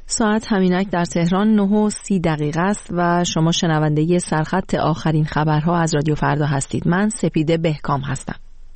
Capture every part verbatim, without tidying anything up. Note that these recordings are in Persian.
ساعت همینک در تهران نه و سی دقیقه است و شما شنونده سرخط آخرین خبرها از رادیو فردا هستید. من سپیده بهکام هستم.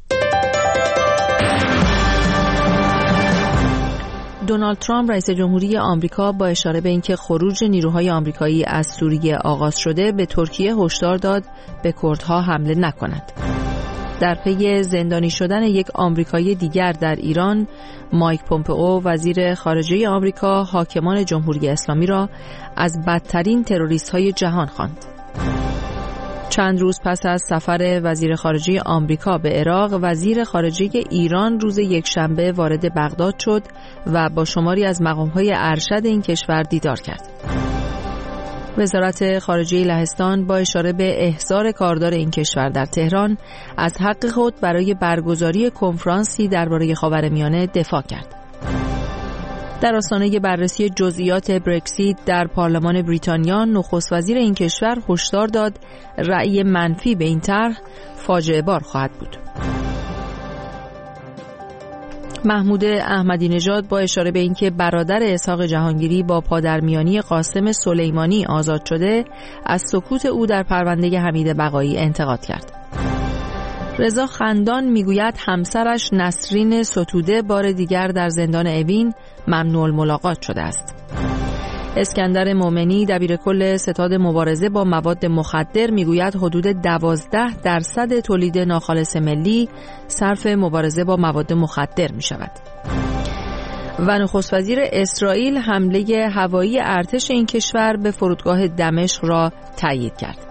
دونالد ترامپ رئیس جمهوری آمریکا با اشاره به اینکه خروج نیروهای آمریکایی از سوریه آغاز شده به ترکیه هشدار داد به کردها حمله نکند. در پی زندانی شدن یک آمریکایی دیگر در ایران، مایک پومپئو وزیر خارجه آمریکا حاکمان جمهوری اسلامی را از بدترین تروریست‌های جهان خواند. چند روز پس از سفر وزیر خارجه آمریکا به عراق، وزیر خارجه ایران روز یکشنبه وارد بغداد شد و با شماری از مقام‌های ارشد این کشور دیدار کرد. وزارت خارجه لهستان با اشاره به احضار کاردار این کشور در تهران از حق خود برای برگزاری کنفرانسی درباره خاورمیانه دفاع کرد. در آستانه بررسی جزئیات برکسیت در پارلمان بریتانیا، نخست وزیر این کشور هشدار داد رأی منفی به این طرح فاجعه بار خواهد بود. محمود احمدی نژاد با اشاره به اینکه برادر اسحاق جهانگیری با پادرمیانی قاسم سلیمانی آزاد شده، از سکوت او در پرونده حمید بقایی انتقاد کرد. رضا خندان میگوید همسرش نسرین ستوده بار دیگر در زندان اوین ممنوع الملاقات شده است. اسکندر مومنی دبیرکل ستاد مبارزه با مواد مخدر میگوید حدود دوازده درصد تولید ناخالص ملی صرف مبارزه با مواد مخدر می شود. و نخست وزیر اسرائیل حمله هوایی ارتش این کشور به فرودگاه دمشق را تایید کرد.